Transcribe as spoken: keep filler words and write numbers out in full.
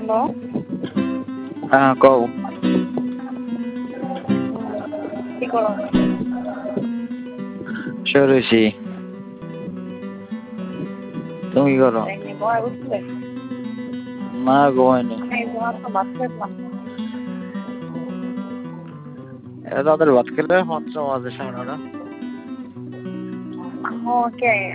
hello হ্যাঁ কও কি করো সরেছি তুমি কি করো এমনি ঘরে বসলে না ঘুমাইনি এই তোমার তো ভাত খেলাম তাদের ভাত খেলে মাত্র মাঝে সামনে ওকে